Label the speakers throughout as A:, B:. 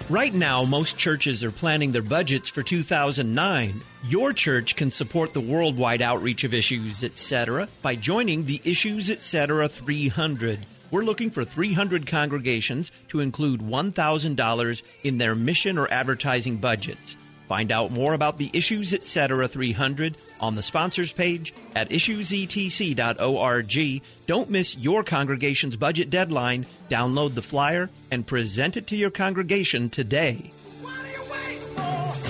A: Right now, most churches are planning their budgets for 2009. Your church can support the worldwide outreach of Issues Etc. by joining the Issues Etc. 300. We're looking for 300 congregations to include $1,000 in their mission or advertising budgets. Find out more about the Issues Etc. 300 on the sponsors page at issuesetc.org. Don't miss your congregation's budget deadline. Download the flyer and present it to your congregation today.
B: What are you waiting for?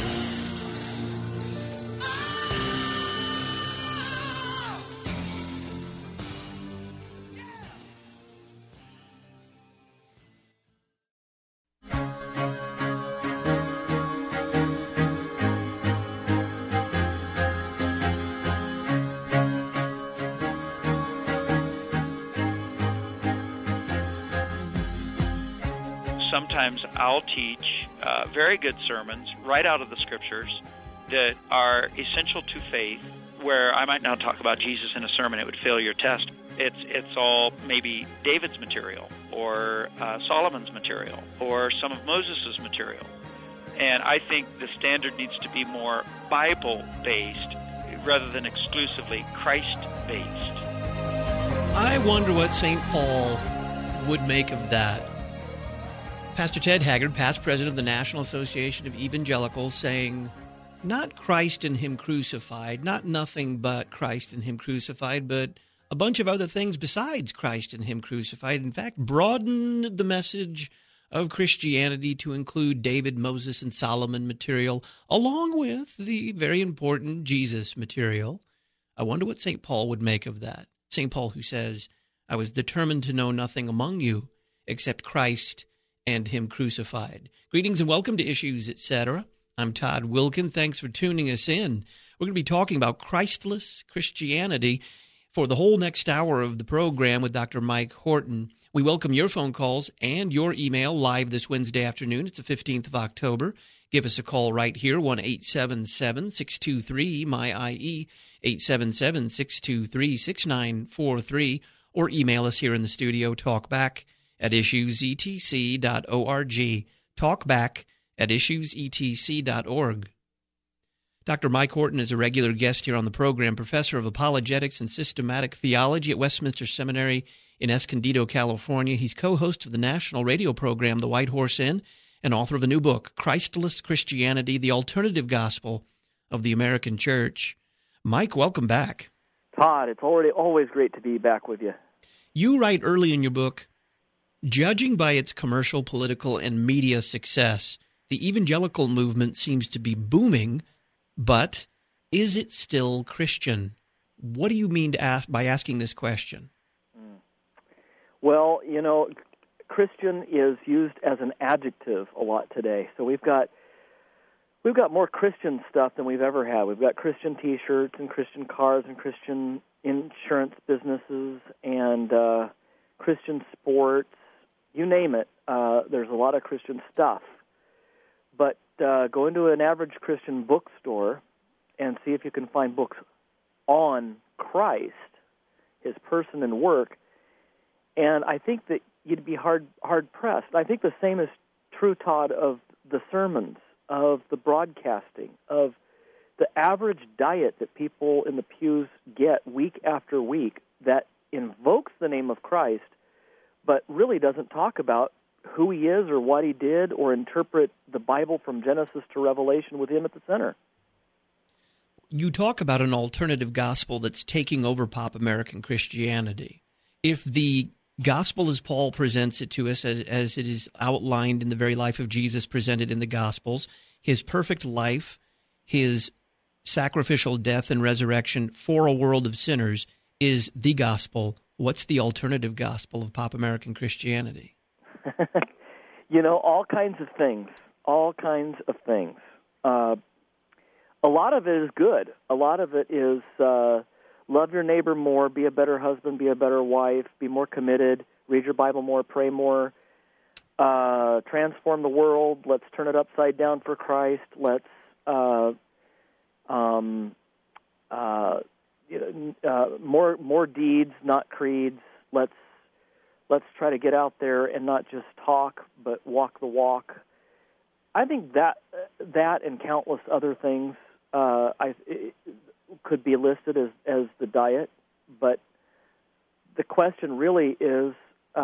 C: Sometimes I'll teach very good sermons right out of the Scriptures that are essential to faith, where I might not talk about Jesus in a sermon. It would fail your test. It's all maybe David's material or Solomon's material or some of Moses' material. And I think the standard needs to be more Bible-based rather than exclusively Christ-based.
A: I wonder what St. Paul would make of that. Pastor Ted Haggard, past president of the National Association of Evangelicals, saying, not Christ and Him crucified, not nothing but Christ and Him crucified, but a bunch of other things besides Christ and Him crucified. In fact, broaden the message of Christianity to include David, Moses, and Solomon material, along with the very important Jesus material. I wonder what St. Paul would make of that. St. Paul, who says, I was determined to know nothing among you except Christ and Him crucified. Greetings and welcome to Issues Etc. I'm Todd Wilkin. Thanks for tuning us in. We're going to be talking about Christless Christianity for the whole next hour of the program with Dr. Mike Horton. We welcome your phone calls and your email live this Wednesday afternoon. It's the 15th of October. Give us a call right here, 1-877-623-MY-IE, 877-623-6943, or email us here in the studio, talkback at issuesetc.org. Talkback at issuesetc.org. Dr. Mike Horton is a regular guest here on the program, professor of apologetics and systematic theology at Westminster Seminary in Escondido, California. He's co-host of the national radio program, The White Horse Inn, and author of a new book, Christless Christianity, the Alternative Gospel of the American Church. Mike, welcome back.
D: Todd, it's always great to be back with you.
A: You write early in your book, judging by its commercial, political, and media success, the evangelical movement seems to be booming, but is it still Christian? What do you mean by asking this question?
D: Well, Christian is used as an adjective a lot today. So we've got more Christian stuff than we've ever had. We've got Christian T-shirts and Christian cars and Christian insurance businesses and Christian sports. You name it, there's a lot of Christian stuff. But go into an average Christian bookstore and see if you can find books on Christ, His person and work, and I think that you'd be hard-pressed. I think the same is true, Todd, of the sermons, of the broadcasting, of the average diet that people in the pews get week after week that invokes the name of Christ, but really doesn't talk about who He is or what He did or interpret the Bible from Genesis to Revelation with Him at the center.
A: You talk about an alternative gospel that's taking over pop American Christianity. If the gospel as Paul presents it to us, as it is outlined in the very life of Jesus presented in the Gospels, His perfect life, His sacrificial death and resurrection for a world of sinners is the gospel, what's the alternative gospel of pop American Christianity?
D: All kinds of things. A lot of it is good. A lot of it is love your neighbor more, be a better husband, be a better wife, be more committed, read your Bible more, pray more, transform the world, let's turn it upside down for Christ, let's more deeds, not creeds, let's try to get out there and not just talk, but walk the walk. I think that and countless other things could be listed as the diet, but the question really is,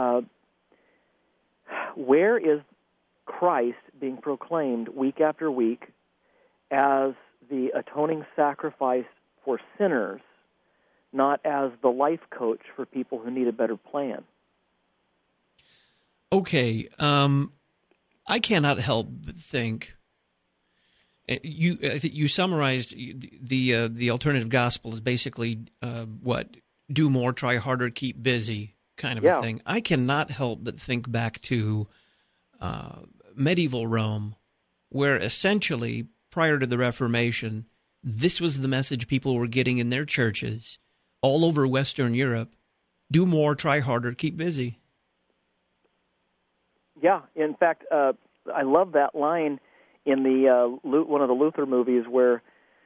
D: where is Christ being proclaimed week after week as the atoning sacrifice for sinners, not as the life coach for people who need a better plan?
A: Okay, I cannot help but think you summarized the alternative gospel as basically what? Do more, try harder, keep busy kind of a thing. I cannot help but think back to medieval Rome, where essentially prior to the Reformation, this was the message people were getting in their churches all over Western Europe. Do more, try harder, keep busy. Yeah,
D: in fact, I love that line in the one of the Luther movies where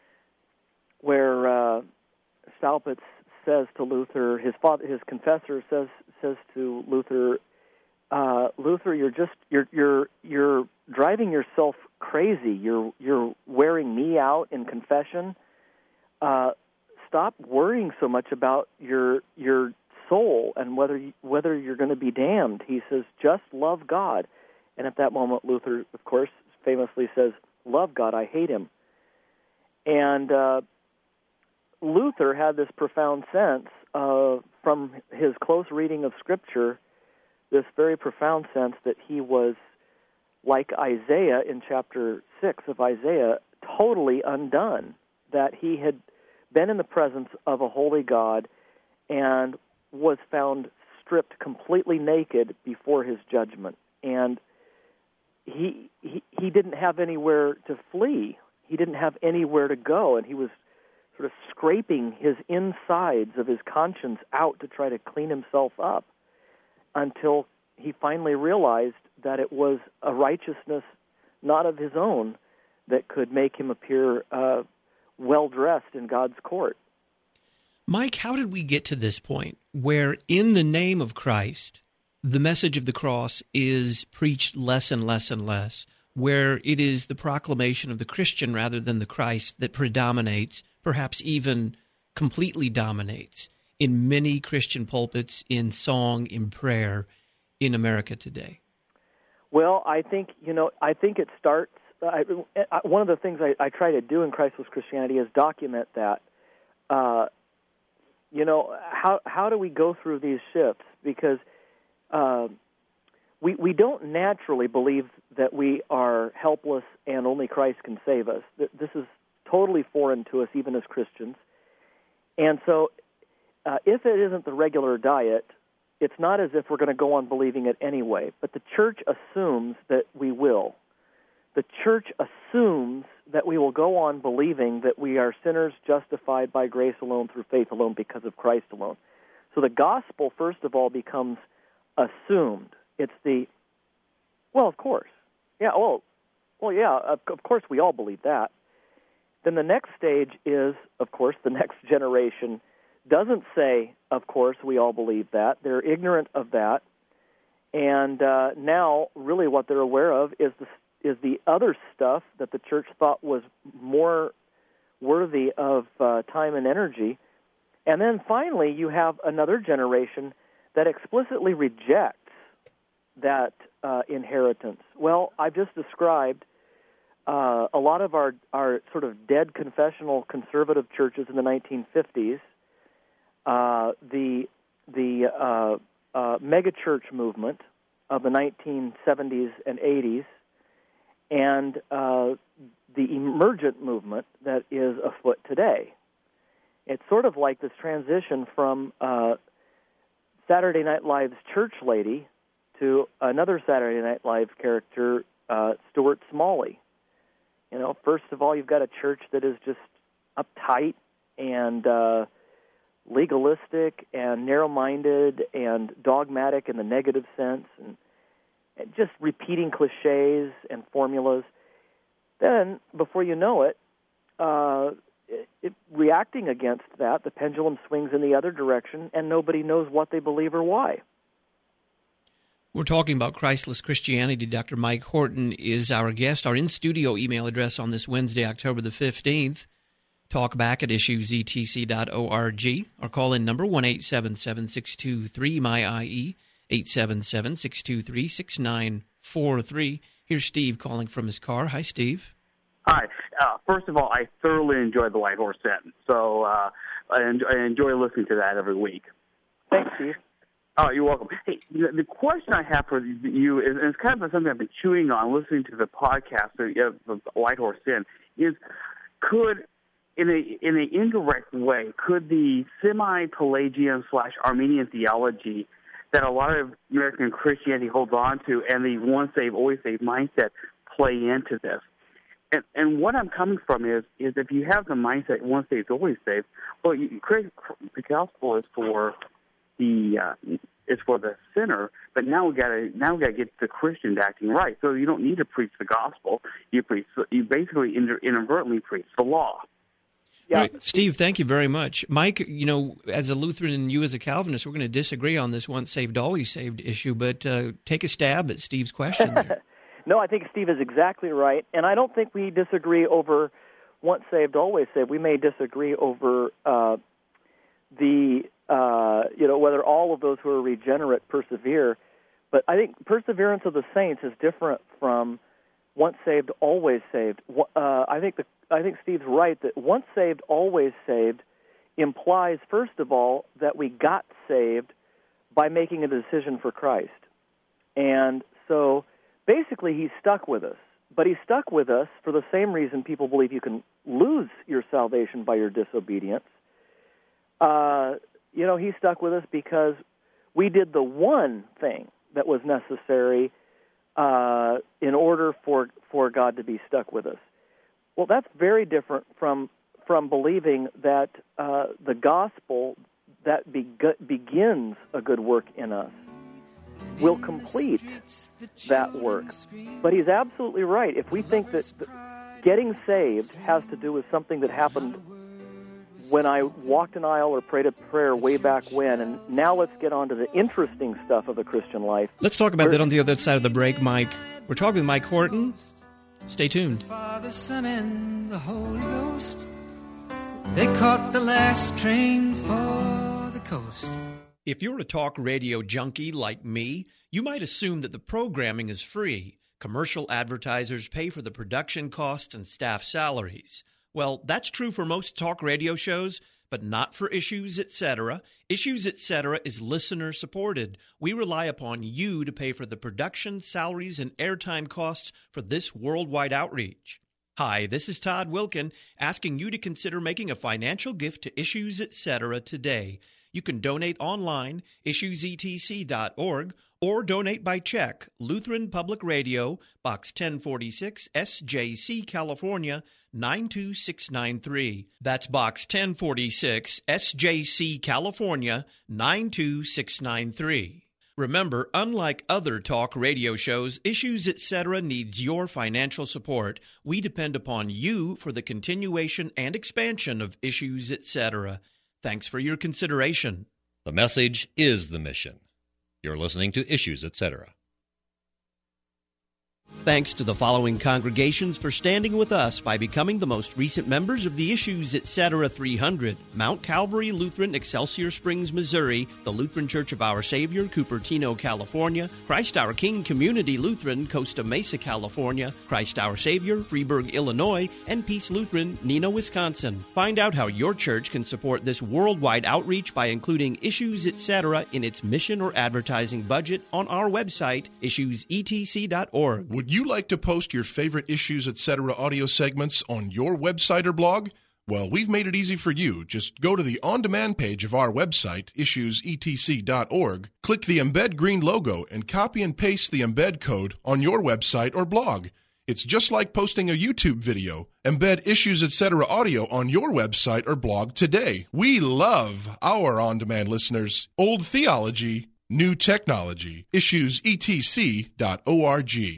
D: Staupitz says to Luther, his confessor says to Luther, Luther, you're driving yourself crazy. You're wearing me out in confession. Stop worrying so much about your soul and whether you're going to be damned. He says, just love God. And at that moment, Luther, of course, famously says, love God, I hate him. And Luther had this profound sense from his close reading of Scripture, this very profound sense that he was, like Isaiah in chapter 6 of Isaiah, totally undone, that he had been in the presence of a holy God and was found stripped completely naked before his judgment. And he didn't have anywhere to flee. He didn't have anywhere to go, and he was sort of scraping his insides of his conscience out to try to clean himself up until he finally realized that it was a righteousness not of his own that could make him appear well-dressed in God's court.
A: Mike, how did we get to this point where in the name of Christ, the message of the cross is preached less and less and less, where it is the proclamation of the Christian rather than the Christ that predominates, perhaps even completely dominates in many Christian pulpits, in song, in prayer, in America today?
D: Well, I think it starts. One of the things I try to do in Christless Christianity is document that. How do we go through these shifts? Because we don't naturally believe that we are helpless and only Christ can save us. This is totally foreign to us, even as Christians. And so if it isn't the regular diet, it's not as if we're going to go on believing it anyway. But the church assumes that we will. The church assumes that we will go on believing that we are sinners justified by grace alone, through faith alone, because of Christ alone. So the gospel, first of all, becomes assumed. It's of course. Yeah, of course we all believe that. Then the next stage is, of course, the next generation doesn't say, of course, we all believe that. They're ignorant of that. And now, really what they're aware of is the other stuff that the church thought was more worthy of time and energy. And then finally, you have another generation that explicitly rejects that inheritance. Well, I've just described a lot of our sort of dead confessional conservative churches in the 1950s, the megachurch movement of the 1970s and 80s, and the emergent movement that is afoot today. It's sort of like this transition from Saturday Night Live's church lady to another Saturday Night Live character, Stuart Smalley. First of all, you've got a church that is just uptight and legalistic and narrow-minded and dogmatic in the negative sense, and just repeating cliches and formulas. Then, before you know it, reacting against that, the pendulum swings in the other direction, and nobody knows what they believe or why.
A: We're talking about Christless Christianity. Dr. Mike Horton is our guest. Our in-studio email address on this Wednesday, October the 15th, talkback at issuesetc.org. Our call-in number, 1-877-623-MY-IE, 877-623-6943. Here's Steve calling from his car. Hi, Steve.
B: Hi. First of all, I thoroughly enjoy the White Horse Inn, so I enjoy listening to that every week.
D: Thanks, Steve.
B: Oh, you're welcome. Hey, the question I have for you is, and it's kind of something I've been chewing on listening to the podcast of the White Horse Inn, is could, in an indirect way, could the semi-Pelagian/Armenian theology that a lot of American Christianity holds on to and the once saved, always saved mindset play into this? And what I'm coming from is if you have the mindset once saved, always saved, well, the gospel is for the sinner, but now we gotta get the Christians acting right. So you don't need to preach the gospel. You basically inadvertently preach the law.
A: Yeah. Right. Steve, thank you very much. Mike, as a Lutheran and you as a Calvinist, we're going to disagree on this once saved, always saved issue, but take a stab at Steve's question there.
D: No, I think Steve is exactly right, and I don't think we disagree over once saved, always saved. We may disagree over whether all of those who are regenerate persevere, but I think perseverance of the saints is different from once saved, always saved. I think Steve's right that once saved, always saved implies, first of all, that we got saved by making a decision for Christ. And so basically he's stuck with us. But he's stuck with us for the same reason people believe you can lose your salvation by your disobedience. He's stuck with us because we did the one thing that was necessary in order for God to be stuck with us. Well, that's very different from believing that the gospel that begins a good work in us will complete that work. But he's absolutely right. If we think that getting saved has to do with something that happened when I walked an aisle or prayed a prayer way back when, and now let's get on to the interesting stuff of the Christian life.
A: Let's talk about that on the other side of the break, Mike. We're talking with Mike Horton. Stay tuned.
E: Father, Son, and the Holy Ghost, they caught the last train for the coast.
A: If you're a talk radio junkie like me, you might assume that the programming is free. Commercial advertisers pay for the production costs and staff salaries. Well, that's true for most talk radio shows, but not for Issues Etc. Issues Etc. is listener-supported. We rely upon you to pay for the production, salaries, and airtime costs for this worldwide outreach. Hi, this is Todd Wilkin, asking you to consider making a financial gift to Issues Etc. today. You can donate online, issuesetc.org, or donate by check, Lutheran Public Radio, Box 1046, SJC, California, 92693. That's Box 1046, SJC, California, 92693. Remember, unlike other talk radio shows, Issues Etc. needs your financial support. We depend upon you for the continuation and expansion of Issues Etc. Thanks for your consideration.
F: The message is the mission. You're listening to Issues Etc.
A: Thanks to the following congregations for standing with us by becoming the most recent members of the Issues Etc. 300. Mount Calvary Lutheran, Excelsior Springs, Missouri, the Lutheran Church of Our Savior, Cupertino, California, Christ Our King Community Lutheran, Costa Mesa, California, Christ Our Savior, Freeburg, Illinois, and Peace Lutheran, Neenah, Wisconsin. Find out how your church can support this worldwide outreach by including Issues Etc. in its mission or advertising budget on our website, issuesetc.org.
G: Would you like to post your favorite Issues Etc. audio segments on your website or blog? Well, we've made it easy for you. Just go to the on-demand page of our website, issuesetc.org, click the Embed Green logo, and copy and paste the embed code on your website or blog. It's just like posting a YouTube video. Embed Issues Etc. audio on your website or blog today. We love our on-demand listeners. Old theology, new technology. issuesetc.org.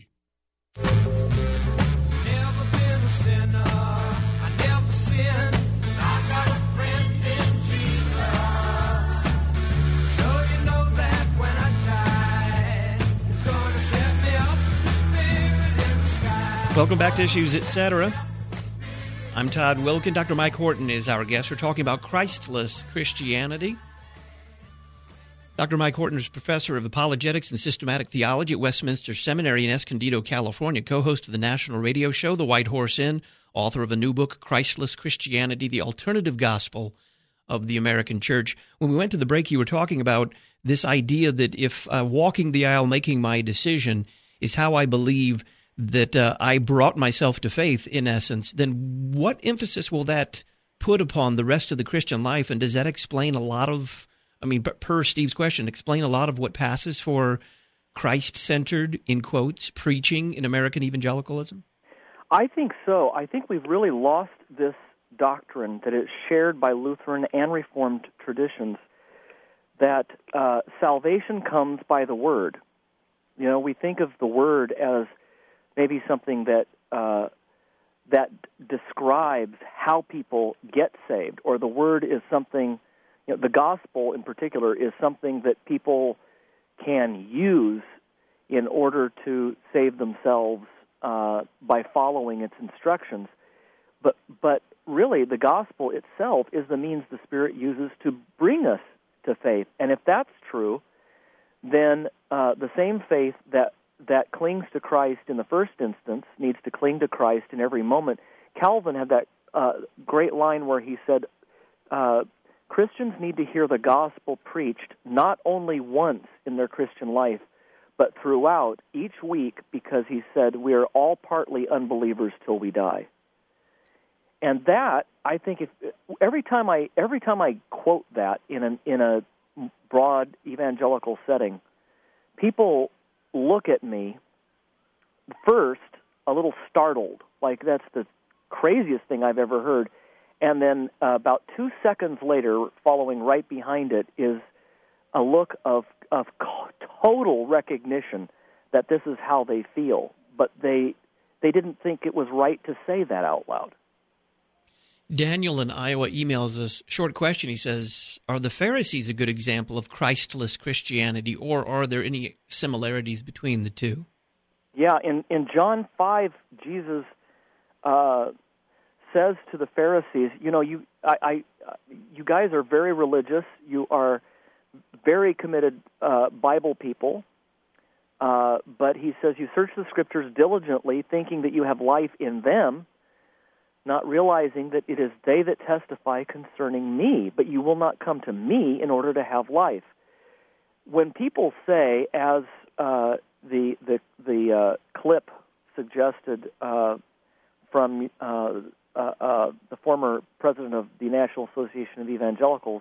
A: Welcome back to Issues, Etc. I'm Todd Wilkin. Dr. Mike Horton is our guest. We're talking about Christless Christianity. Dr. Mike Horton is professor of apologetics and systematic theology at Westminster Seminary in Escondido, California, co-host of the national radio show The White Horse Inn, author of a new book, Christless Christianity, the Alternative Gospel of the American Church. When we went to the break, you were talking about this idea that if walking the aisle, making my decision, is how I believe that I brought myself to faith, in essence, then what emphasis will that put upon the rest of the Christian life? And does that explain a lot of, per Steve's question, explain a lot of what passes for Christ-centered, in quotes, preaching in American evangelicalism?
D: I think so. I think we've really lost this doctrine that is shared by Lutheran and Reformed traditions, that salvation comes by the Word. You know, we think of the Word as maybe something that that describes how people get saved, or the Word is something, the gospel in particular is something that people can use in order to save themselves by following its instructions. But really, the gospel itself is the means the Spirit uses to bring us to faith. And if that's true, then the same faith that clings to Christ in the first instance needs to cling to Christ in every moment. Calvin had that great line where he said, Christians need to hear the gospel preached not only once in their Christian life, but throughout each week, because he said we are all partly unbelievers till we die. And that, I think, every time I quote that in a broad evangelical setting, people look at me first a little startled, like that's the craziest thing I've ever heard. And then about 2 seconds later, following right behind it, is a look of total recognition that this is how they feel. But they didn't think it was right to say that out loud.
A: Daniel in Iowa emails us, short question, he says, are the Pharisees a good example of Christless Christianity, or are there any similarities between the two?
D: Yeah, in John 5, Jesus says to the Pharisees, you guys are very religious, you are very committed Bible people, but he says you search the Scriptures diligently, thinking that you have life in them, not realizing that it is they that testify concerning me, but you will not come to me in order to have life. When people say, as the clip suggested from the former president of the National Association of Evangelicals,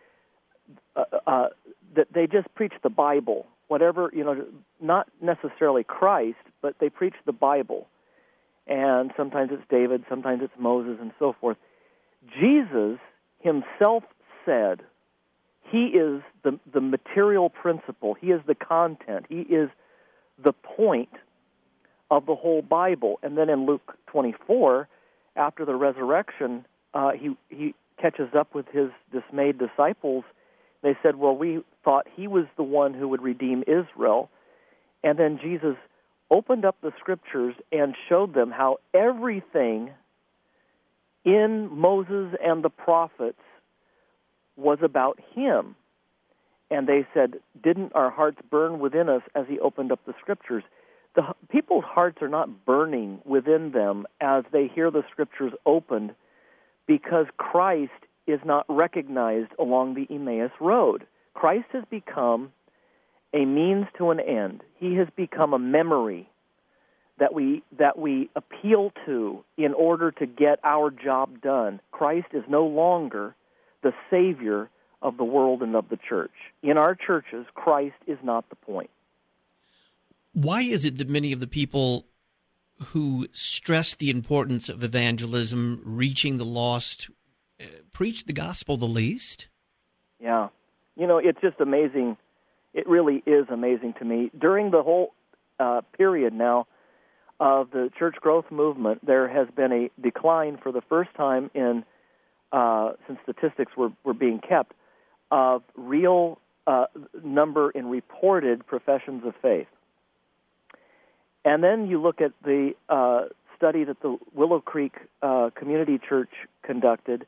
D: that they just preach the Bible, whatever, not necessarily Christ, but they preach the Bible. And sometimes it's David, sometimes it's Moses, and so forth. Jesus himself said he is the material principle. He is the content. He is the point of the whole Bible. And then in Luke 24, after the resurrection, he catches up with his dismayed disciples. They said, well, we thought he was the one who would redeem Israel. And then Jesus opened up the Scriptures and showed them how everything in Moses and the prophets was about him. And they said, didn't our hearts burn within us as he opened up the Scriptures? The people's hearts are not burning within them as they hear the Scriptures opened, because Christ is not recognized along the Emmaus Road. Christ has become a means to an end. He has become a memory that we appeal to in order to get our job done. Christ is no longer the Savior of the world and of the church. In our churches, Christ is not the point.
A: Why is it that many of the people who stress the importance of evangelism, reaching the lost, preach the gospel the least?
D: Yeah. It's just amazing. It really is amazing to me. During the whole period now of the church growth movement, there has been a decline for the first time in since statistics were being kept of real number in reported professions of faith. And then you look at the study that the Willow Creek Community Church conducted,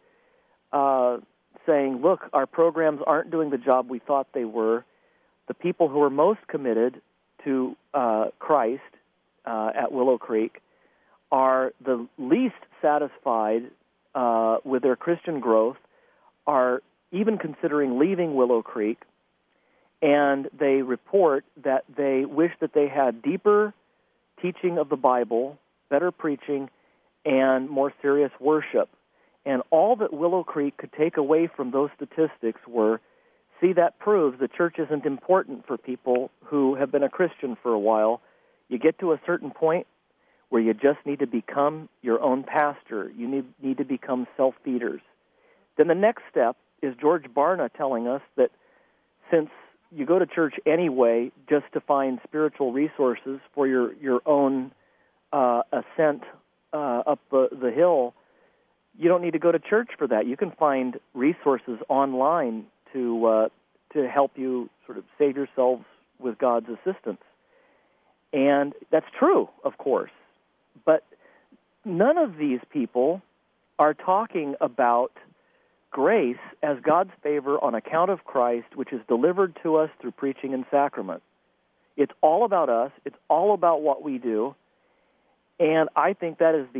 D: saying, look, our programs aren't doing the job we thought they were. The people who are most committed to Christ at Willow Creek are the least satisfied with their Christian growth, are even considering leaving Willow Creek, and they report that they wish that they had deeper teaching of the Bible, better preaching, and more serious worship. And all that Willow Creek could take away from those statistics were, see, that proves the church isn't important for people who have been a Christian for a while. You get to a certain point where you just need to become your own pastor. You need to become self-feeders. Then the next step is George Barna telling us that since you go to church anyway just to find spiritual resources for your own ascent up the hill, you don't need to go to church for that. You can find resources online to help you sort of save yourselves with God's assistance. And that's true, of course. But none of these people are talking about grace as God's favor on account of Christ, which is delivered to us through preaching and sacrament. It's all about us. It's all about what we do. And I think that is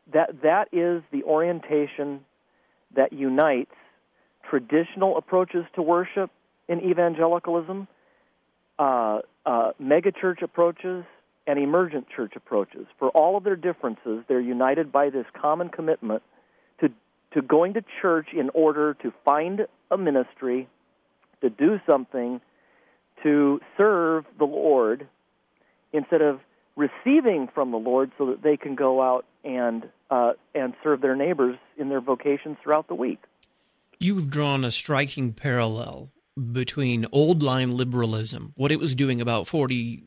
D: the orientation that unites traditional approaches to worship in evangelicalism, megachurch approaches, and emergent church approaches. For all of their differences, they're united by this common commitment to going to church in order to find a ministry, to do something, to serve the Lord, instead of receiving from the Lord so that they can go out and serve their neighbors in their vocations throughout the week.
A: You've drawn a striking parallel between old-line liberalism, what it was doing about 40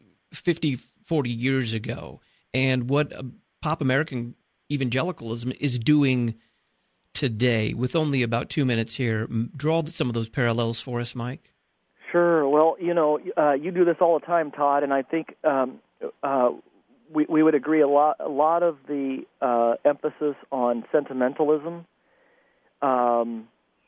A: years ago, and what pop American evangelicalism is doing today. With only about 2 minutes here, draw some of those parallels for us, Mike.
D: Sure. Well, you do this all the time, Todd, and I think we would agree a lot of the emphasis on sentimentalism. The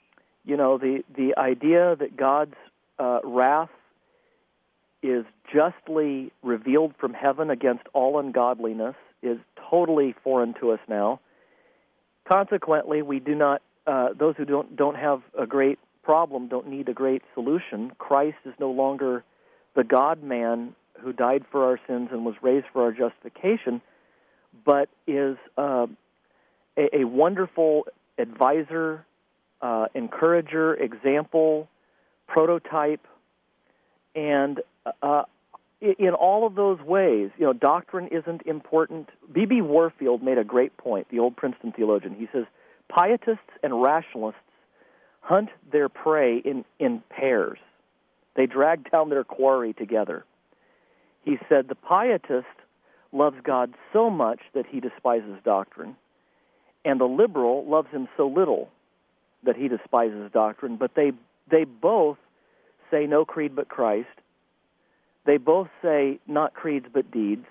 D: idea that God's wrath is justly revealed from heaven against all ungodliness is totally foreign to us now. Consequently, we do not. Those who don't have a great problem don't need a great solution. Christ is no longer the God-man who died for our sins and was raised for our justification, but is a wonderful advisor, encourager, example, prototype, and in all of those ways, doctrine isn't important. B.B. Warfield made a great point, the old Princeton theologian. He says, pietists and rationalists hunt their prey in pairs. They drag down their quarry together. He said, the pietist loves God so much that he despises doctrine, and the liberal loves him so little that he despises doctrine, but they both say no creed but Christ. They both say not creeds but deeds,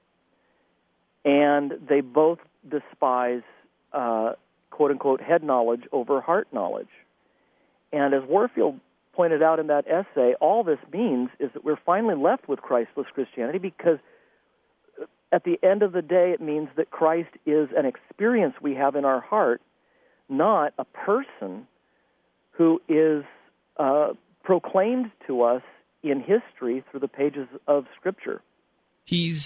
D: and they both despise, quote-unquote, head knowledge over heart knowledge. And as Warfield pointed out in that essay, all this means is that we're finally left with Christless Christianity, because at the end of the day, it means that Christ is an experience we have in our heart, not a person who is proclaimed to us in history through the pages of Scripture.
A: He's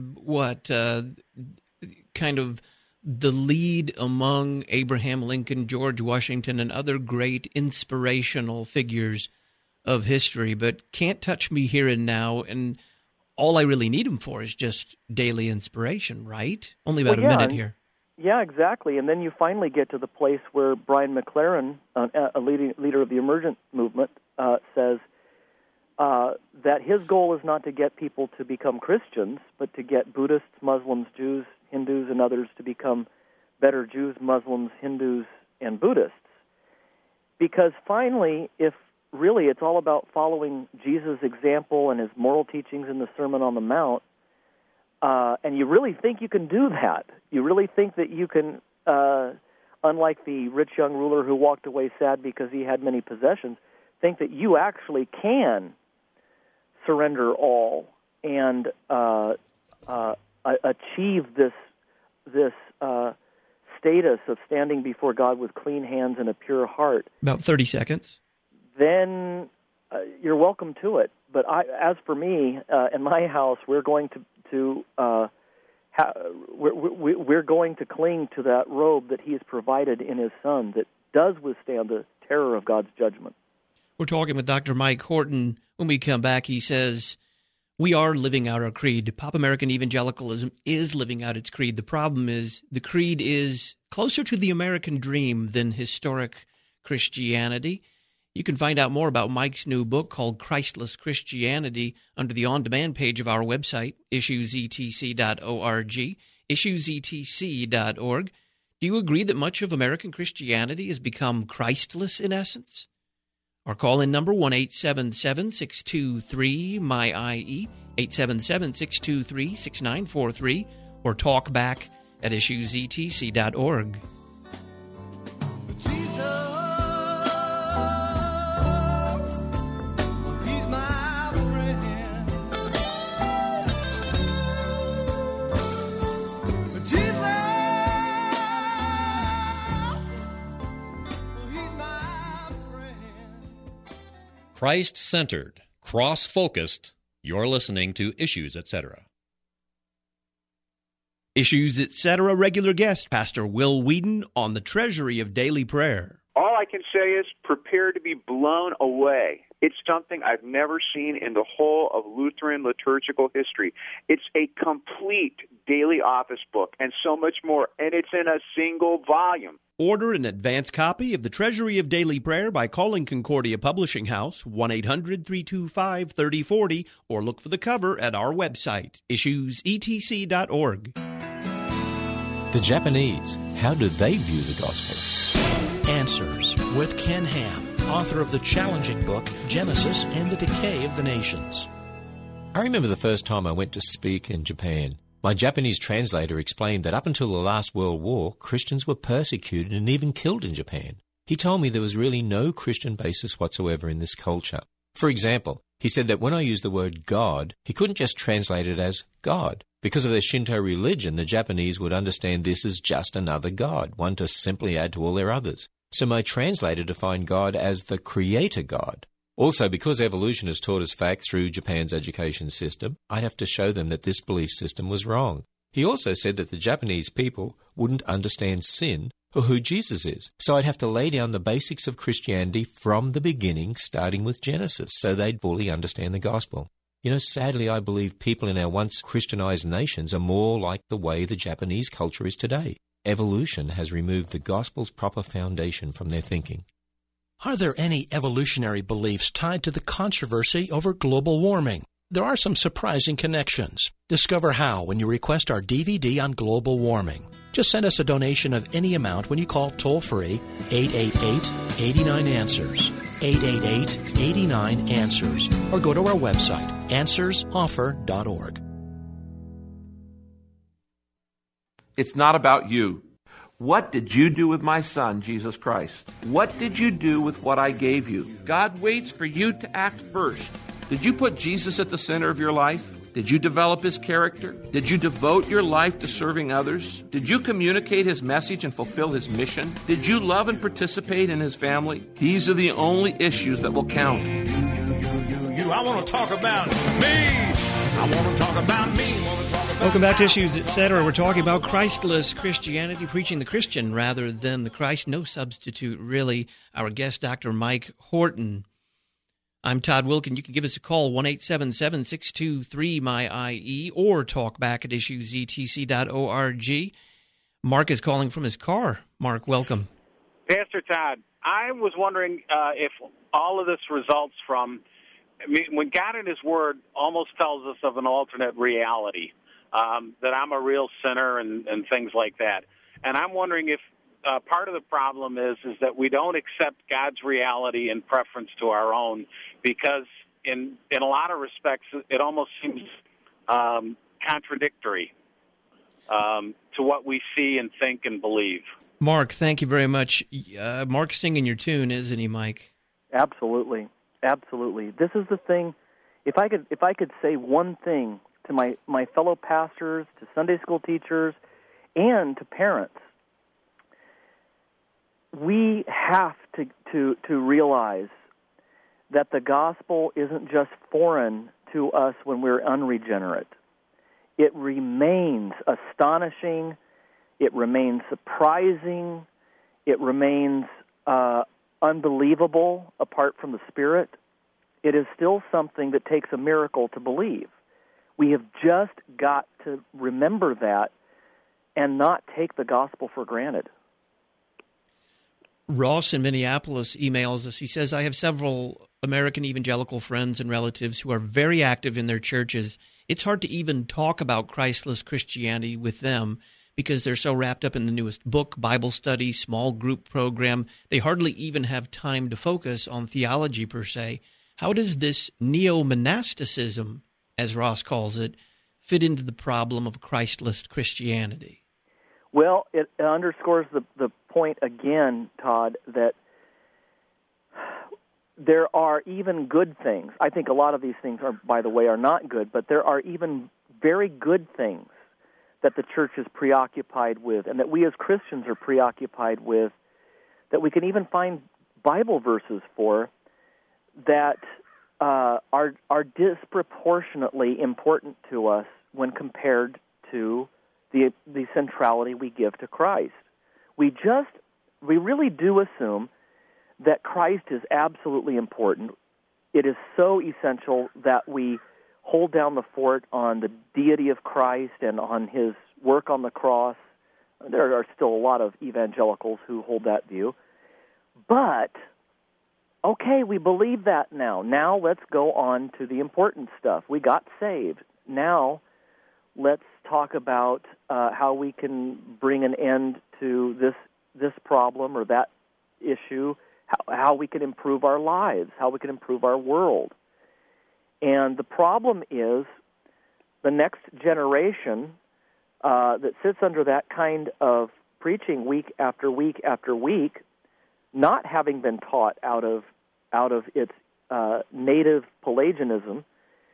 A: kind of the lead among Abraham Lincoln, George Washington, and other great inspirational figures of history, but can't touch me here and now, and all I really need him for is just daily inspiration, right? Only about a minute here.
D: Yeah, exactly. And then you finally get to the place where Brian McLaren, a leader of the emergent movement, says that his goal is not to get people to become Christians, but to get Buddhists, Muslims, Jews, Hindus, and others to become better Jews, Muslims, Hindus, and Buddhists. Because finally, if really it's all about following Jesus' example and his moral teachings in the Sermon on the Mount, And you really think you can do that. You really think that you can, unlike the rich young ruler who walked away sad because he had many possessions, think that you actually can surrender all and achieve this status of standing before God with clean hands and a pure heart.
A: About 30 seconds.
D: Then you're welcome to it. But as for me, in my house, we're going we're going to cling to that robe that He has provided in His Son that does withstand the terror of God's judgment.
A: We're talking with Dr. Mike Horton. When we come back, he says, we are living out our creed. Pop American evangelicalism is living out its creed. The problem is the creed is closer to the American dream than historic Christianity. You can find out more about Mike's new book called Christless Christianity under the on-demand page of our website, issuesetc.org, issuesetc.org. Do you agree that much of American Christianity has become Christless in essence? Our call-in number, 1-877-623-MY-IE, 877-623-6943, or talk back at issuesetc.org.
F: Christ-centered, cross-focused, you're listening to Issues, Etc.
A: Issues, Etc. regular guest, Pastor Will Whedon, on the treasury of daily prayer.
H: All I can say is prepare to be blown away. It's something I've never seen in the whole of Lutheran liturgical history. It's a complete daily office book and so much more, and it's in a single volume.
A: Order an advance copy of the Treasury of Daily Prayer by calling Concordia Publishing House, 1-800-325-3040, or look for the cover at our website, issuesetc.org.
I: The Japanese, how do they view the gospel?
J: Answers with Ken Ham, author of the challenging book, Genesis and the Decay of the Nations.
I: I remember the first time I went to speak in Japan. My Japanese translator explained that up until the last World War, Christians were persecuted and even killed in Japan. He told me there was really no Christian basis whatsoever in this culture. For example, he said that when I used the word God, he couldn't just translate it as God. Because of their Shinto religion, the Japanese would understand this as just another God, one to simply add to all their others. So my translator defined God as the Creator God. Also, because evolution has taught us facts through Japan's education system, I'd have to show them that this belief system was wrong. He also said that the Japanese people wouldn't understand sin or who Jesus is. So I'd have to lay down the basics of Christianity from the beginning, starting with Genesis, so they'd fully understand the gospel. You know, sadly, I believe people in our once Christianized nations are more like the way the Japanese culture is today. Evolution has removed the gospel's proper foundation from their thinking.
J: Are there any evolutionary beliefs tied to the controversy over global warming? There are some surprising connections. Discover how when you request our DVD on global warming. Just send us a donation of any amount when you call toll-free 888-89-ANSWERS, 888-89-ANSWERS, or go to our website, answersoffer.org.
K: It's not about you. What did you do with my son, Jesus Christ? What did you do with what I gave you? God waits for you to act first. Did you put Jesus at the center of your life? Did you develop His character? Did you devote your life to serving others? Did you communicate His message and fulfill His mission? Did you love and participate in His family? These are the only issues that will count.
L: I want to talk about me. I want to talk about me.
A: Welcome back to Issues, Etc. We're talking about Christless Christianity, preaching the Christian rather than the Christ. No substitute, really. Our guest, Dr. Mike Horton. I'm Todd Wilkin. You can give us a call, 1-877-623-MY-IE, or talk back at issuesetc.org. Mark is calling from his car. Mark, welcome.
M: Pastor Todd, I was wondering if all of this results from, when God in His Word almost tells us of an alternate reality, that I'm a real sinner and things like that. And I'm wondering if part of the problem is that we don't accept God's reality in preference to our own, because in a lot of respects it almost seems contradictory to what we see and think and believe.
A: Mark, thank you very much. Mark's singing your tune, isn't he, Mike?
D: Absolutely. This is the thing. If I could say one thing to my fellow pastors, to Sunday school teachers, and to parents, we have to realize that the gospel isn't just foreign to us when we're unregenerate. It remains astonishing. It remains surprising. It remains unbelievable apart from the Spirit. It is still something that takes a miracle to believe. We have just got to remember that and not take the gospel for granted.
A: Ross in Minneapolis emails us. He says, I have several American evangelical friends and relatives who are very active in their churches. It's hard to even talk about Christless Christianity with them because they're so wrapped up in the newest book, Bible study, small group program. They hardly even have time to focus on theology per se. How does this neo-monasticism, as Ross calls it, fit into the problem of Christless Christianity?
D: Well, it underscores the point again, Todd, that there are even good things. I think a lot of these things, by the way, are not good, but there are even very good things that the church is preoccupied with and that we as Christians are preoccupied with, that we can even find Bible verses for, that are disproportionately important to us when compared to the centrality we give to Christ. We really do assume that Christ is absolutely important. It is so essential that we hold down the fort on the deity of Christ and on his work on the cross. There are still a lot of evangelicals who hold that view. But, okay, we believe that now. Now let's go on to the important stuff. We got saved. Now let's talk about how we can bring an end to this problem or that issue, how we can improve our lives, how we can improve our world. And the problem is the next generation that sits under that kind of preaching week after week after week, not having been taught out of its native Pelagianism,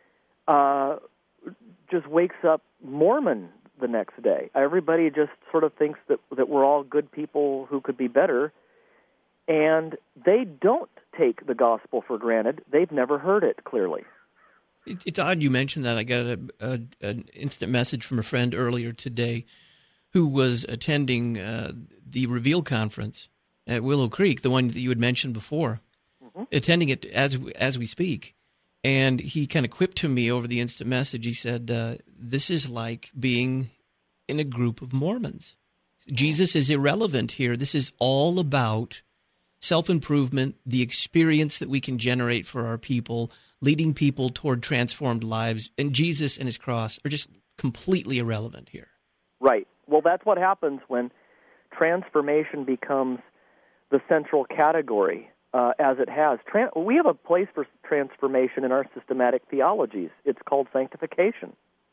D: just wakes up Mormon the next day. Everybody just sort of thinks that we're all good people who could be better, and they don't take the gospel for granted. They've never heard it clearly.
A: It's odd you mentioned that. I got an instant message from a friend earlier today who was attending the Reveal conference at Willow Creek, the one that you had mentioned before, attending it as we speak. And he kind of quipped to me over the instant message. He said, this is like being in a group of Mormons. Jesus is irrelevant here. This is all about self-improvement, the experience that we can generate for our people, leading people toward transformed lives. And Jesus and his cross are just completely irrelevant here.
D: Right. Well, that's what happens when transformation becomes the central category. As it has. We have a place for transformation in our systematic theologies. It's called sanctification.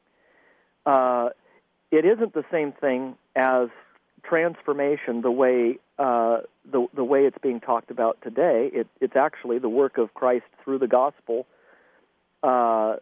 D: It isn't the same thing as transformation the way it's being talked about today. It's actually the work of Christ through the gospel. But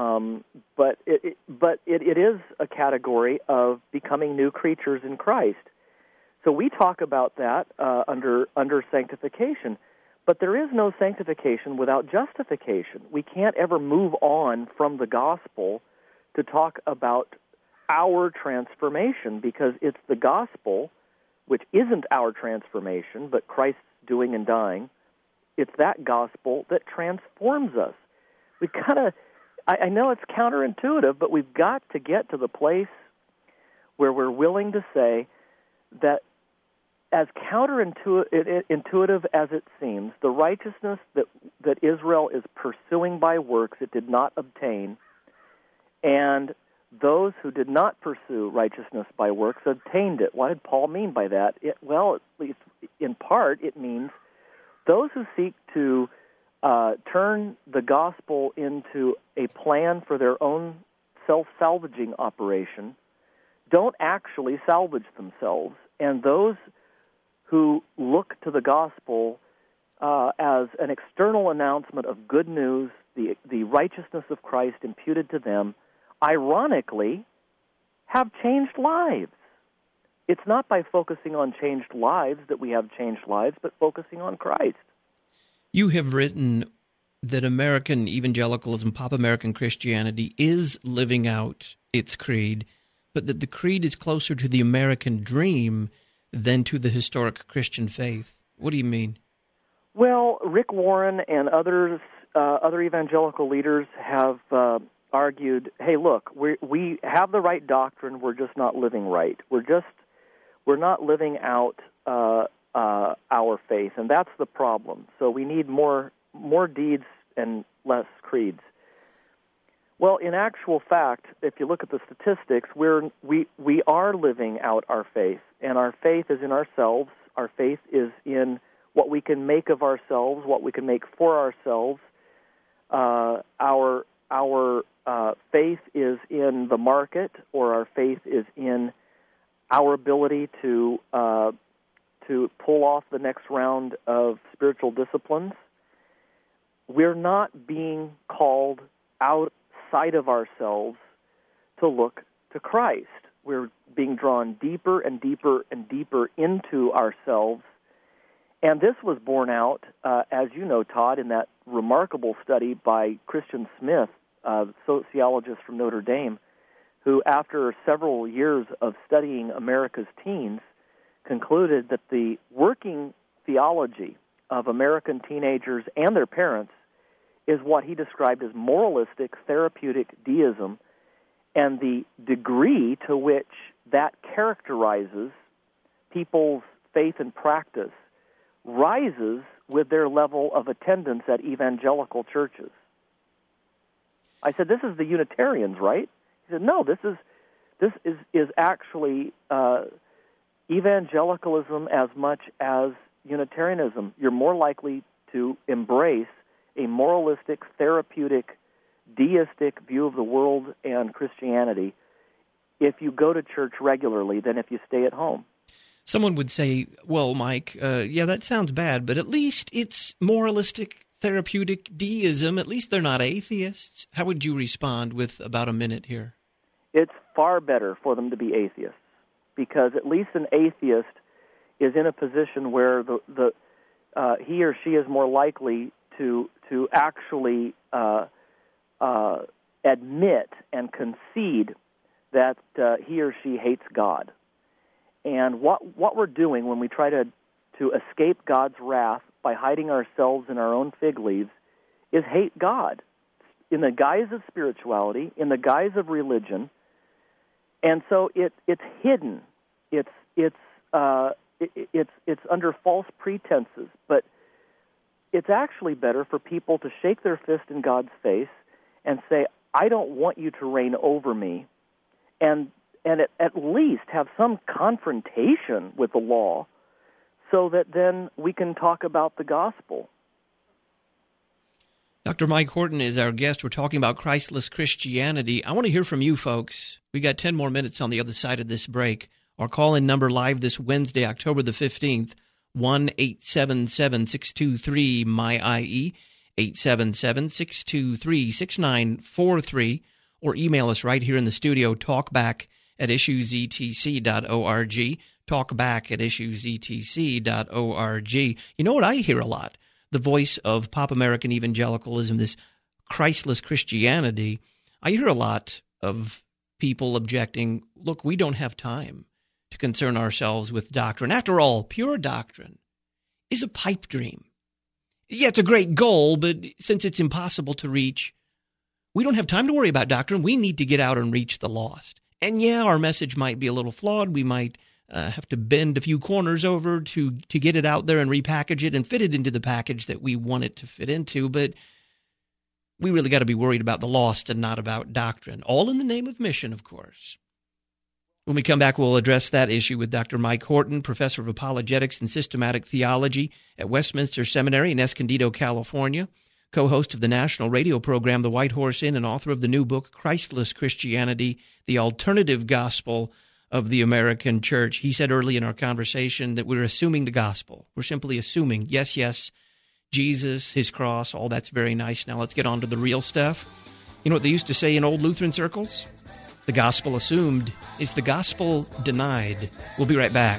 D: it is a category of becoming new creatures in Christ. So we talk about that under sanctification. But there is no sanctification without justification. We can't ever move on from the gospel to talk about our transformation because it's the gospel, which isn't our transformation, but Christ's doing and dying. It's that gospel that transforms us. We've got to, I know it's counterintuitive, but we've got to get to the place where we're willing to say that as counterintuitive as it seems, the righteousness that Israel is pursuing by works it did not obtain, and those who did not pursue righteousness by works obtained it. What did Paul mean by that? Well, at least in part, it means those who seek to turn the gospel into a plan for their own self-salvaging operation don't actually salvage themselves. And those who look to the gospel as an external announcement of good news, the righteousness of Christ imputed to them, ironically, have changed lives. It's not by focusing on changed lives that we have changed lives, but focusing on Christ.
A: You have written that American evangelicalism, pop American Christianity, is living out its creed, but that the creed is closer to the American dream than to the historic Christian faith. What do you mean?
D: Well, Rick Warren and others, other evangelical leaders have argued, hey, look, we have the right doctrine, we're just not living right. We're not living out our faith, and that's the problem. So we need more deeds and less creeds. Well, in actual fact, if you look at the statistics, we are living out our faith, and our faith is in ourselves. Our faith is in what we can make of ourselves, what we can make for ourselves. Our faith is in the market, or our faith is in our ability to pull off the next round of spiritual disciplines. We're not being called outside of ourselves to look to Christ. We're being drawn deeper and deeper and deeper into ourselves. And this was borne out, as you know, Todd, in that remarkable study by Christian Smith, a sociologist from Notre Dame, who, after several years of studying America's teens, concluded that the working theology of American teenagers and their parents is what he described as moralistic therapeutic deism, and the degree to which that characterizes people's faith and practice rises with their level of attendance at evangelical churches. I said, this is the Unitarians, right? He said, no, this is actually evangelicalism as much as Unitarianism. You're more likely to embrace a moralistic, therapeutic, deistic view of the world and Christianity if you go to church regularly than if you stay at home.
A: Someone would say, well, Mike, yeah, that sounds bad, but at least it's moralistic, therapeutic deism. At least they're not atheists. How would you respond with about a minute here?
D: It's far better for them to be atheists, because at least an atheist is in a position where he or she is more likely to actually admit and concede that he or she hates God. And what we're doing when we try to escape God's wrath by hiding ourselves in our own fig leaves is hate God in the guise of spirituality, in the guise of religion. And so it's hidden. It's under false pretenses, but it's actually better for people to shake their fist in God's face and say, I don't want you to reign over me, and at least have some confrontation with the law so that then we can talk about the gospel.
A: Dr. Mike Horton is our guest. We're talking about Christless Christianity. I want to hear from you folks. We got 10 more minutes on the other side of this break. Our call-in number live this Wednesday, October the 15th, 1-877-623-MY-IE, 877-623-6943, or email us right here in the studio, talkback@issuesetc.org, talkback@issuesetc.org. You know what I hear a lot? The voice of pop American evangelicalism, this Christless Christianity. I hear a lot of people objecting, look, we don't have time to concern ourselves with doctrine. After all, pure doctrine is a pipe dream. Yeah, it's a great goal, but since it's impossible to reach, we don't have time to worry about doctrine. We need to get out and reach the lost. And yeah, our message might be a little flawed. We might have to bend a few corners over to get it out there and repackage it and fit it into the package that we want it to fit into. But we really got to be worried about the lost and not about doctrine. All in the name of mission, of course. When we come back, we'll address that issue with Dr. Mike Horton, professor of apologetics and systematic theology at Westminster Seminary in Escondido, California. co-host of the national radio program The White Horse Inn and author of the new book, Christless Christianity, The Alternative Gospel of the American Church. He said early in our conversation that we're assuming the gospel. We're simply assuming, yes, Jesus, his cross, all that's very nice. Now let's get on to the real stuff. You know what they used to say in old Lutheran circles? The gospel assumed is the gospel denied. We'll be right back.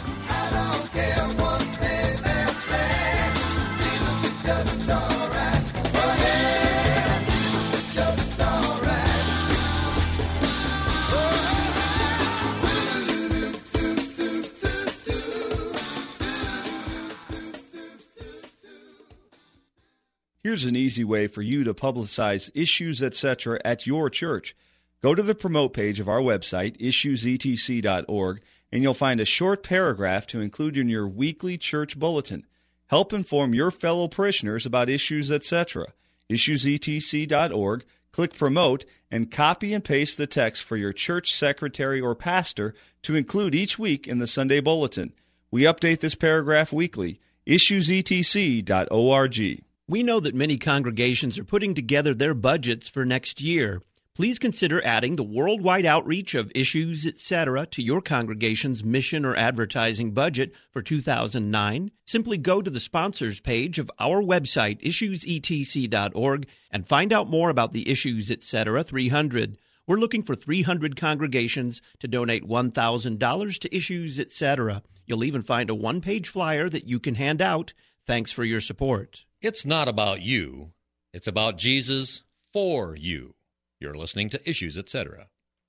N: Here's an easy way for you to publicize issues, etc. at your church. Go to the promote page of our website, issuesetc.org, and you'll find a short paragraph to include in your weekly church bulletin. Help inform your fellow parishioners about issues, etc. Issuesetc.org, click promote, and copy and paste the text for your church secretary or pastor to include each week in the Sunday bulletin. We update this paragraph weekly. Issuesetc.org.
A: We know that many congregations are putting together their budgets for next year. Please consider adding the worldwide outreach of Issues, etc. to your congregation's mission or advertising budget for 2009. Simply go to the sponsors page of our website, issuesetc.org, and find out more about the Issues, etc. 300. We're looking for 300 congregations to donate $1,000 to Issues, etc. You'll even find a one-page flyer that you can hand out. Thanks for your support.
F: It's not about you. It's about Jesus for you. You're listening to Issues, etc.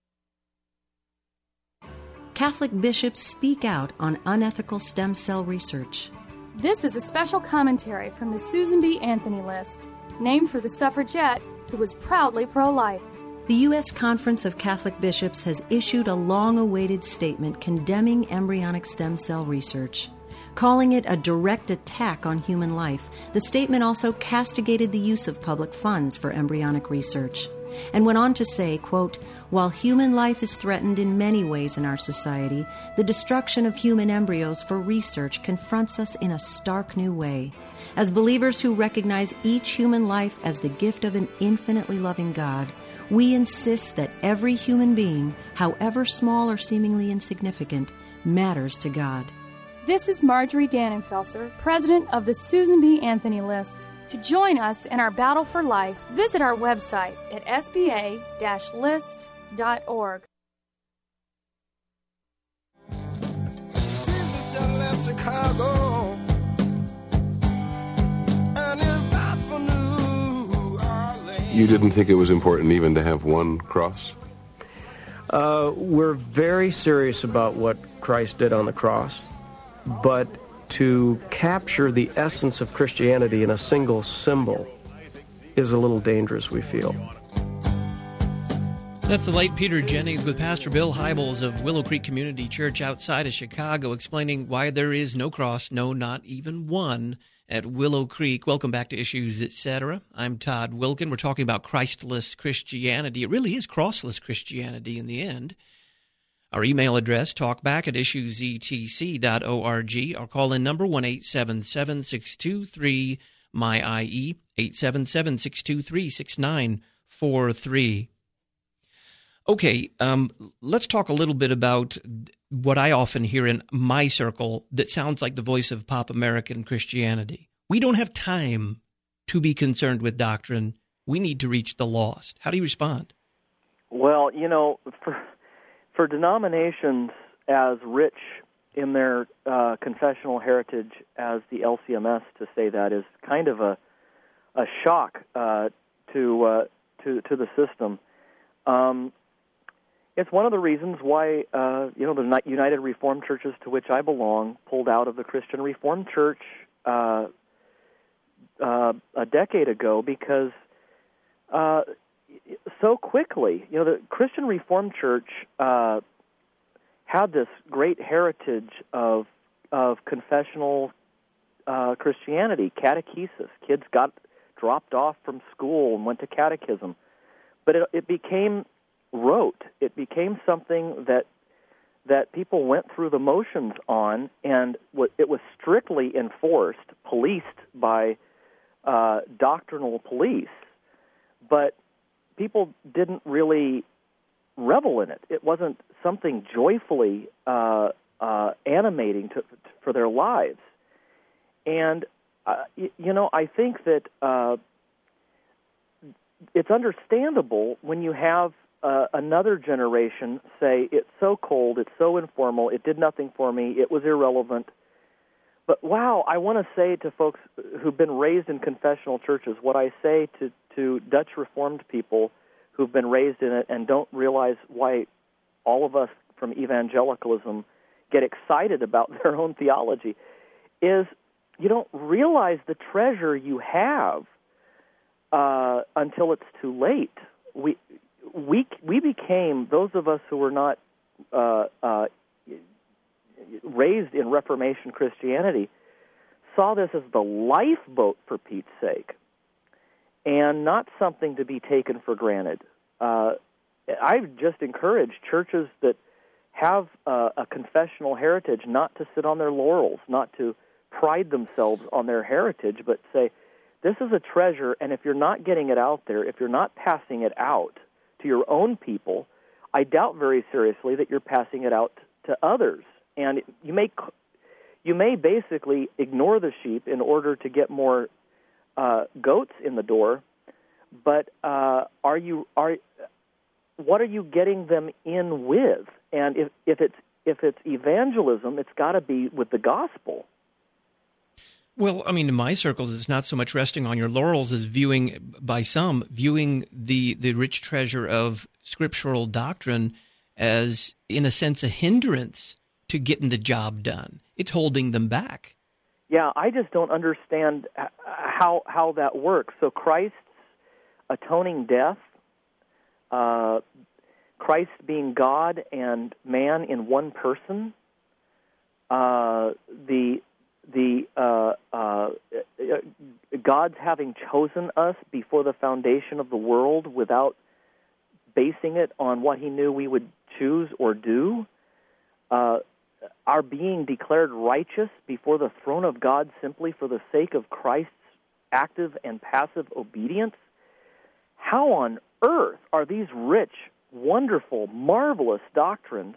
O: Catholic bishops speak out on unethical stem cell research.
P: This is a special commentary from the Susan B. Anthony List, named for the suffragette who was proudly pro-life.
O: The U.S. Conference of Catholic Bishops has issued a long-awaited statement condemning embryonic stem cell research. Calling it a direct attack on human life, the statement also castigated the use of public funds for embryonic research, and went on to say, quote, while human life is threatened in many ways in our society, the destruction of human embryos for research confronts us in a stark new way. As believers who recognize each human life as the gift of an infinitely loving God, we insist that every human being, however small or seemingly insignificant, matters to God.
P: This is Marjorie Dannenfelser, president of the Susan B. Anthony List. To join us in our battle for life, visit our website at sba-list.org.
L: Chicago, and it's not for New Orleans.
Q: You didn't think it was important even to have one cross?
R: We're very serious about what Christ did on the cross. But to capture the essence of Christianity in a single symbol is a little dangerous, we feel.
A: That's the late Peter Jennings with Pastor Bill Hybels of Willow Creek Community Church outside of Chicago, explaining why there is no cross, no, not even one, at Willow Creek. Welcome back to Issues, etc. I'm Todd Wilkin. We're talking about Christless Christianity. It really is crossless Christianity in the end. Our email address, talkback@issuesetc.org. Our call-in number, 1-877-623-MY-IE, 877-623-6943. Okay, let's talk a little bit about what I often hear in my circle that sounds like the voice of pop American Christianity. We don't have time to be concerned with doctrine. We need to reach the lost. How do you respond?
D: Well, you know, for denominations as rich in their confessional heritage as the LCMS, to say that is kind of a shock to the system. It's one of the reasons why the United Reformed Churches, to which I belong, pulled out of the Christian Reformed Church a decade ago, because so quickly, the Christian Reformed Church had this great heritage of confessional Christianity, catechesis. Kids got dropped off from school and went to catechism, but it became rote. It became something that people went through the motions on, and it was strictly enforced, policed by doctrinal police, but people didn't really revel in it. It wasn't something joyfully animating for their lives. And, I think that it's understandable when you have another generation say, it's so cold, it's so informal, it did nothing for me, it was irrelevant. But wow, I want to say to folks who've been raised in confessional churches what I say to Dutch Reformed people who've been raised in it and don't realize why all of us from evangelicalism get excited about their own theology, is you don't realize the treasure you have until it's too late. We became, those of us who were not raised in Reformation Christianity, saw this as the lifeboat, for Pete's sake, and not something to be taken for granted. I've just encouraged churches that have a confessional heritage not to sit on their laurels, not to pride themselves on their heritage, but say, this is a treasure, and if you're not getting it out there, if you're not passing it out to your own people, I doubt very seriously that you're passing it out to others. And you may basically ignore the sheep in order to get more goats in the door, but what are you getting them in with? And if it's evangelism, it's got to be with the gospel.
A: Well, I mean, in my circles, it's not so much resting on your laurels as viewing the rich treasure of scriptural doctrine as, in a sense, a hindrance to getting the job done. It's holding them back.
D: Yeah, I just don't understand how that works. So Christ's atoning death, Christ being God and man in one person, God's having chosen us before the foundation of the world without basing it on what he knew we would choose or do, our being declared righteous before the throne of God simply for the sake of Christ's active and passive obedience. How on earth are these rich, wonderful, marvelous doctrines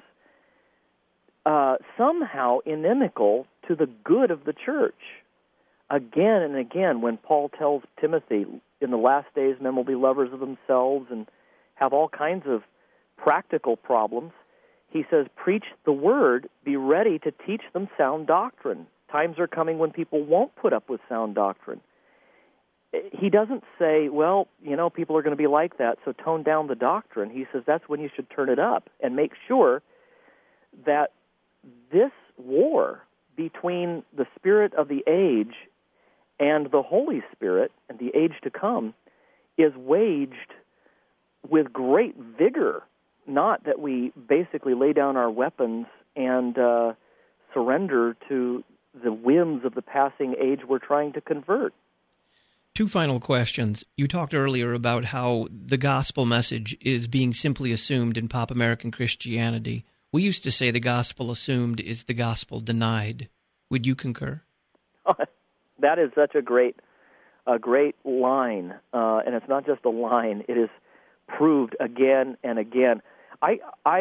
D: somehow inimical to the good of the church? Again and again, when Paul tells Timothy, in the last days men will be lovers of themselves and have all kinds of practical problems, he says, preach the word, be ready to teach them sound doctrine. Times are coming when people won't put up with sound doctrine. He doesn't say, well, people are going to be like that, so tone down the doctrine. He says that's when you should turn it up and make sure that this war between the spirit of the age and the Holy Spirit and the age to come is waged with great vigor, not that we basically lay down our weapons and surrender to the whims of the passing age we're trying to convert.
A: Two final questions. You talked earlier about how the gospel message is being simply assumed in pop American Christianity. We used to say the gospel assumed is the gospel denied. Would you concur?
D: That is such a great line, and it's not just a line. It is proved again and again. I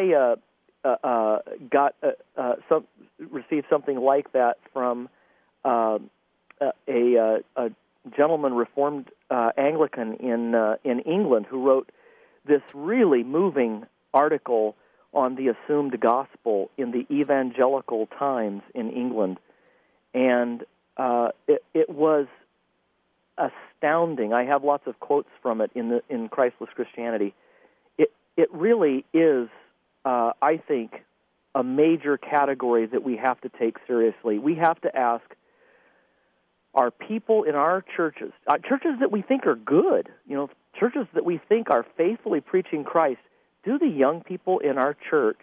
D: received something like that from a gentleman, Reformed Anglican in England, who wrote this really moving article on the assumed gospel in the Evangelical Times in England, and it was astounding. I have lots of quotes from it in Christless Christianity. It really is, I think, a major category that we have to take seriously. We have to ask, are people in our churches, churches that we think are good, churches that we think are faithfully preaching Christ, do the young people in our church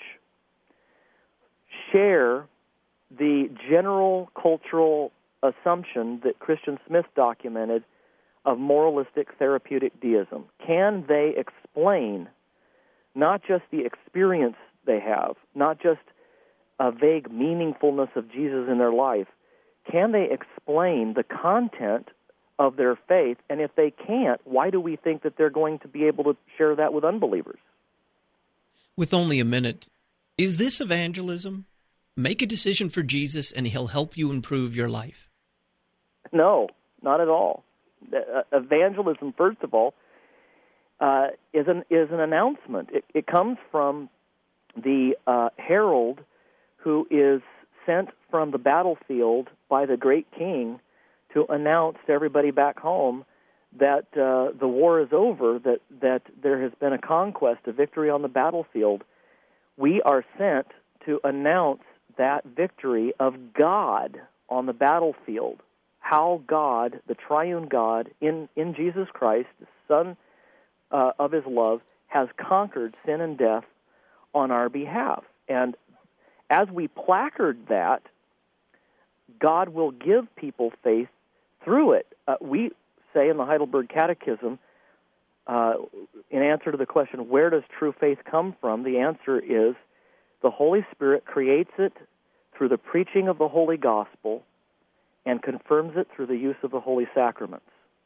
D: share the general cultural assumption that Christian Smith documented of moralistic therapeutic deism? Can they explain not just the experience they have, not just a vague meaningfulness of Jesus in their life, can they explain the content of their faith? And if they can't, why do we think that they're going to be able to share that with unbelievers?
A: With only a minute, is this evangelism? Make a decision for Jesus and he'll help you improve your life.
D: No, not at all. Evangelism, first of all, is an announcement. It comes from the herald who is sent from the battlefield by the great king to announce to everybody back home that the war is over, that there has been a conquest, a victory on the battlefield. We are sent to announce that victory of God on the battlefield, how God, the triune God, in Jesus Christ, the Son of His love, has conquered sin and death on our behalf. And as we placard that, God will give people faith through it. We say in the Heidelberg Catechism, in answer to the question, where does true faith come from? The answer is the Holy Spirit creates it through the preaching of the Holy Gospel and confirms it through the use of the Holy Sacraments.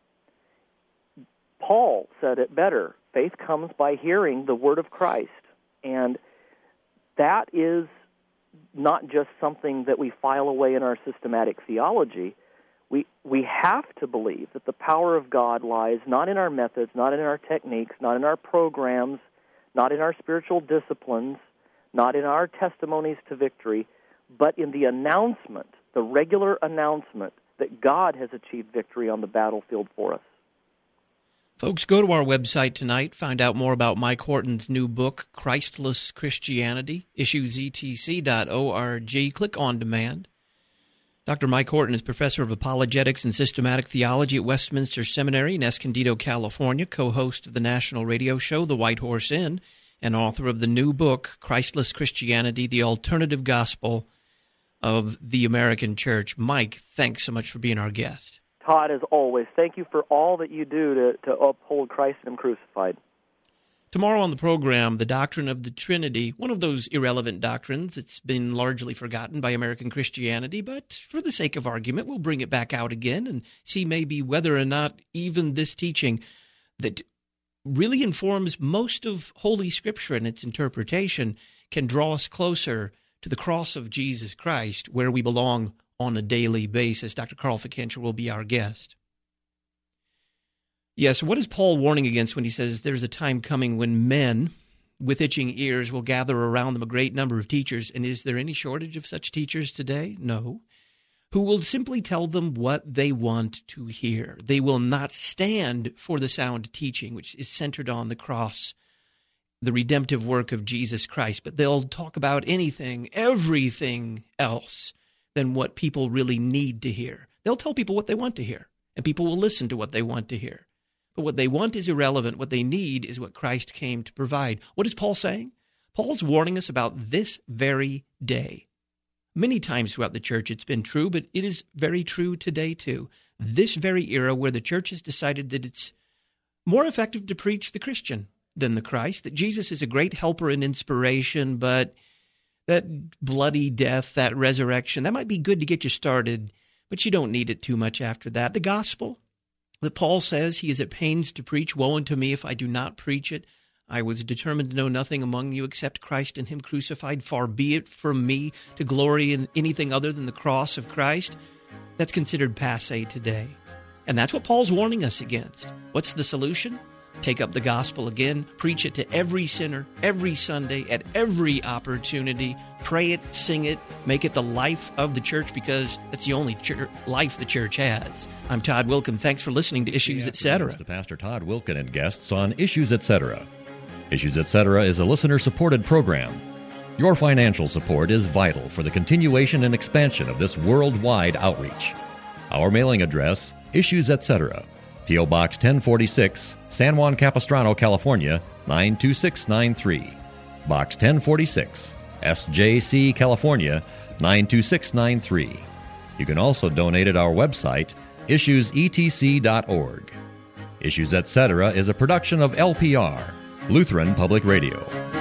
D: Paul said it better. Faith comes by hearing the Word of Christ. And that is not just something that we file away in our systematic theology. We have to believe that the power of God lies not in our methods, not in our techniques, not in our programs, not in our spiritual disciplines, not in our testimonies to victory, but in the announcement, the regular announcement that God has achieved victory on the battlefield for us.
A: Folks, go to our website tonight, find out more about Mike Horton's new book, Christless Christianity, issuesetc.org. Click on demand. Dr. Mike Horton is professor of apologetics and systematic theology at Westminster Seminary in Escondido, California, co-host of the national radio show The White Horse Inn, and author of the new book, Christless Christianity, The Alternative Gospel of the American Church. Mike, thanks so much for being our guest.
D: Todd, as always, thank you for all that you do to uphold Christ and Him crucified.
A: Tomorrow on the program, the doctrine of the Trinity, one of those irrelevant doctrines that's been largely forgotten by American Christianity, but for the sake of argument, we'll bring it back out again and see maybe whether or not even this teaching that really informs most of Holy Scripture and its interpretation can draw us closer to the cross of Jesus Christ, where we belong on a daily basis. Dr. Carl Fickenscher will be our guest. Yes, what is Paul warning against when he says there's a time coming when men with itching ears will gather around them a great number of teachers, and is there any shortage of such teachers today? No. Who will simply tell them what they want to hear. They will not stand for the sound teaching, which is centered on the cross, the redemptive work of Jesus Christ, but they'll talk about anything, everything else than what people really need to hear. They'll tell people what they want to hear, and people will listen to what they want to hear. But what they want is irrelevant. What they need is what Christ came to provide. What is Paul saying? Paul's warning us about this very day. Many times throughout the church it's been true, but it is very true today too. This very era where the church has decided that it's more effective to preach the Christian than the Christ, that Jesus is a great helper and inspiration, but that bloody death, that resurrection, that might be good to get you started, but you don't need it too much after that. The gospel that Paul says he is at pains to preach, woe unto me if I do not preach it. I was determined to know nothing among you except Christ and Him crucified. Far be it from me to glory in anything other than the cross of Christ. That's considered passé today. And that's what Paul's warning us against. What's the solution? Take up the gospel again, preach it to every sinner, every Sunday, at every opportunity, pray it, sing it, make it the life of the church, because it's the only life the church has. I'm Todd Wilken. Thanks for listening to Issues Etc.
F: To Pastor Todd Wilken and guests on Issues Etc. Issues Etc. is a listener-supported program. Your financial support is vital for the continuation and expansion of this worldwide outreach. Our mailing address, Issues Etc., P.O. Box 1046, San Juan Capistrano, California, 92693. Box 1046, SJC, California, 92693. You can also donate at our website, issuesetc.org. Issues Etc. is a production of LPR, Lutheran Public Radio.